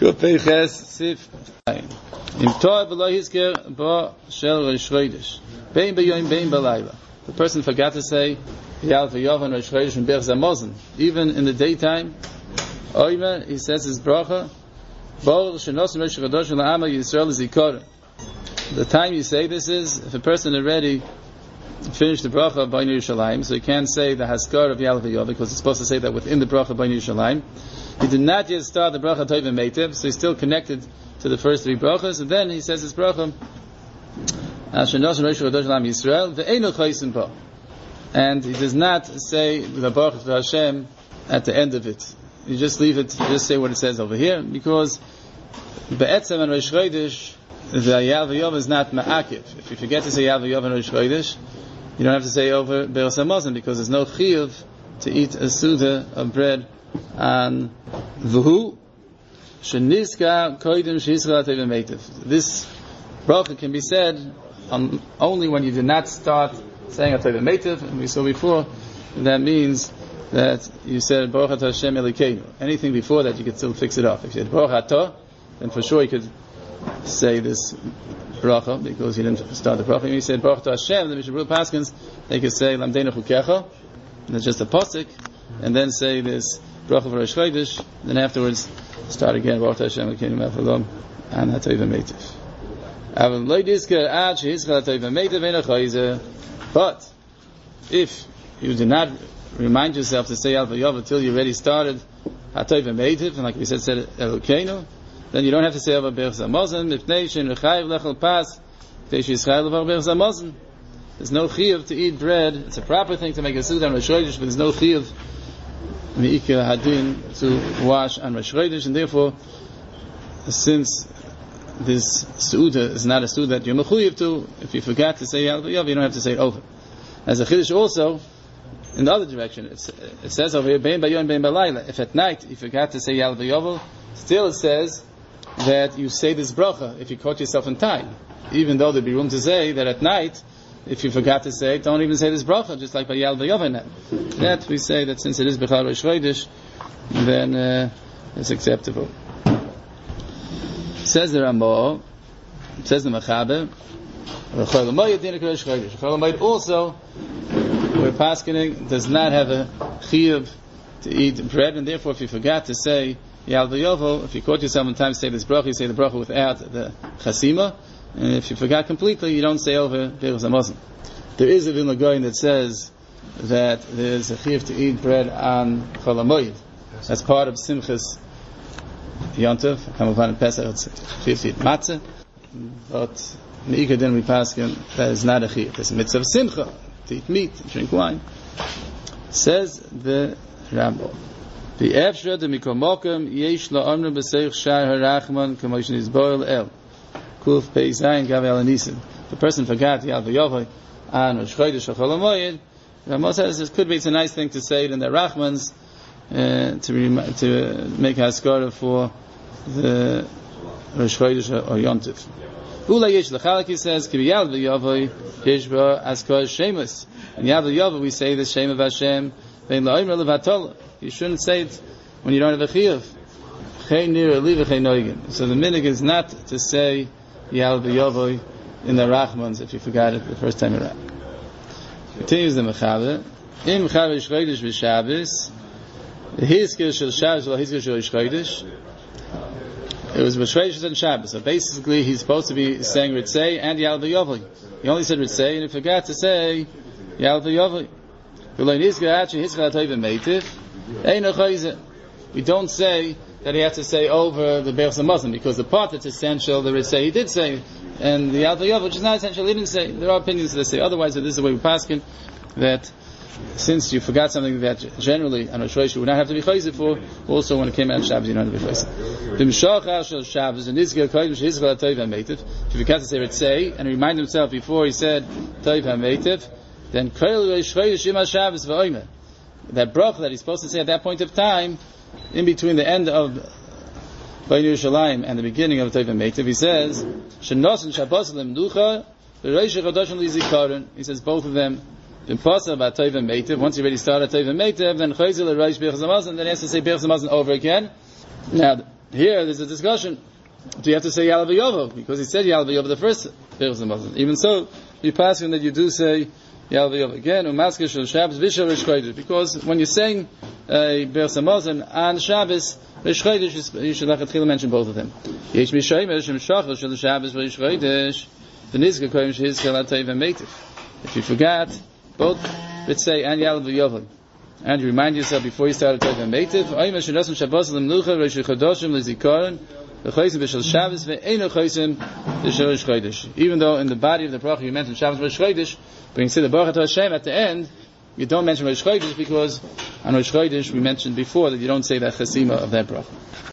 Kupeches Sif Im Toa B'lo Hizker Ba Shel Rosh Chodesh Bein B'yoyim Bein B'layla. The person forgot to say Yal V'Yov and Rosh Chodesh and Berch Zamozin. Even in the daytime, Oime, he says his bracha, Bor Shenos Rosh Chodesh La'ama Yisrael Zikor. The time you say this is if a person already finished the bracha by Yerushalayim, so he can't say the Haskar of Yal V'Yov because he's supposed to say that within the bracha by Yerushalayim. He did not yet start the bracha Tov Meitiv, so he's still connected to the first three brachas, and then he says his bracha Shenos Rosh Chodesh La'am Yisrael Ve'einu Chaysim Ba, and he does not say the bracha for Hashem at the end of it. You just leave it, just say what it says over here, because Be'etzem and Rosh Chodesh the Yal V'Yov is not ma'akiv. If you forget to say Yal V'Yov and Rosh Chodesh, you don't have to say over Be'er Samazon, because there's no chiyuv to eat a suda of bread on V'hu Sheniska Koidim Sheisra Teva Meitiv. This bracha can be said only when you did not start saying a Teva Meitiv, and we saw before that means that you said Baruch Atah Hashem Elokeinu. Anything before that you could still fix it off. If you had Baruch Atah, then for sure you could say this bracha because you didn't start the bracha. When you said Baruch Atah Hashem, the Mishnah Berurah Paskins, they could say Lamdeinu Chukecha, and that's just a pasuk, and then say this bracha for Rosh Chodesh, then afterwards start again Baruch Atah Hashem Elokeinu Melech and HaTova Meitiv. But if you do not remind yourself to say Al V'Yov until you already started HaTova Meitiv, and like we said Elokeinu, then you don't have to say over Berch Zamozin. Mipnei she'en rechayev lechol pas, mipnei she'yischayel over Berch Zamozin. There's no chiyuv to eat bread. It's a proper thing to make a suda on Rosh Chodesh, but there's no chiyuv me'ikar hadin to wash on Rosh Chodesh, and therefore, since this suda is not a suda that you're mechuyev to, if you forgot to say Yal V'Yov, you don't have to say it over. As a chiddush also, in the other direction, it says over here, Bein B'yoyim Bein B'layla. If at night you forgot to say Yal V'Yov, still it says that you say this bracha if you caught yourself in time, even though there'd be room to say that at night, if you forgot to say it, don't even say this bracha, just like by Yal V'Yov. That we say that since it is Bechal Rosh Chodesh, then it's acceptable. Says the Ramah, says the Mechaber, Chol HaMoed Dinik Rosh Chodesh. Chol HaMoed also, where Paskening does not have a chiyuv to eat bread, and therefore if you forgot to say Yal V'Yov, if you caught yourself in time to say this bracha, you say the bracha without the chasima, and if you forgot completely, you don't say over Berch Zamozin. There is a Vilna Gaon that says that there's a chiyuv to eat bread on Chol HaMoed. That's part of Simchas Yontov. Kamavan in Pesach, it's chiyuv to eat matzah, but me'ikar din we paskin that is not a chiyuv. It's a mitzvah of simcha to eat meat, drink wine. Says the Rambam, the Efshra de Mikomokim Yesh LaOmrim B'Seich Shar HaRachman Kamosh Nizboil El Kuf Pei Zayin Gavel Anisim. The person forgot Yal V'Yov on Rosh Chodesh or Chol HaMoed. Rambam says this could be, it's a nice thing to say it in the Rachmans to make haskara for the Rosh Chodesh or Yontif. Ula Yesh L'Chalak, he says Ki Yal V'Yov Yesh Ba Askar Shemus. And Yal V'Yov we say the Shem of Hashem. You shouldn't say it when you don't have a chiyuv. So the minig is not to say Yal V'Yov in the Rachmans if you forgot it the first time around. Continues the Mechaber. Im Mechaber Rosh Chodesh v'Shabbos, Hizkir shel Shabbos v'Hizkir shel Rosh Chodesh. It was Rosh Chodesh and Shabbos. So basically, he's supposed to be saying Ritzei and Yal V'Yov. He only said Ritzei, and he forgot to say Yal V'Yov. We don't say that he has to say over the Berch Zamozin, because the part that's essential, the Ritzei, he did say, and the Yal V'Yov, which is not essential, he didn't say. There are opinions that say otherwise, but this is the way we paskin, that since you forgot something that generally on Rosh Chodesh you would not have to be chayzer for, also when it came out of Shabbos you don't have to be chayzer. If you forgot to say Ritzei and remind himself before he said Tov HaMeitiv, then that bracha that he's supposed to say at that point of time, in between the end of Bain Yerushalayim and the beginning of Tov HaMeitiv, he says, he says both of them, once you already started Tov HaMeitiv, then then he has to say Berch Zamozin over again. Now, here there's a discussion. Do you have to say Yalav Yovo? Because he said Yalav Yovo the first Birchas Hamazon. Even so, you pass him that you do say Yalav Yovo again. Umasker Shel Shabbos V'Shel Rish Chodesh. Because when you're saying Birchas Hamazon on Shabbos, Rish Chodesh, you should lechatchila mention both of them. Yesh Mishayim Shem Shachar Shel Shabbos Rish Chodesh. V'Nizka Koyim Shehizkel Atayv V'Meitiv. If you forgot, both B'tzei and Yalav Yovo, and you remind yourself before you start Atayv V'Meitiv, Oyim Shenosim Shabbos L'Mnucha Rish Chodoshim L'Zikaron. Even though in the body of the bracha you mentioned Shabbos Rosh Chodesh, but when you say the Baruch Atah Hashem at the end, you don't mention Rosh Chodesh because on Rosh Chodesh we mentioned before that you don't say that chesima of that bracha.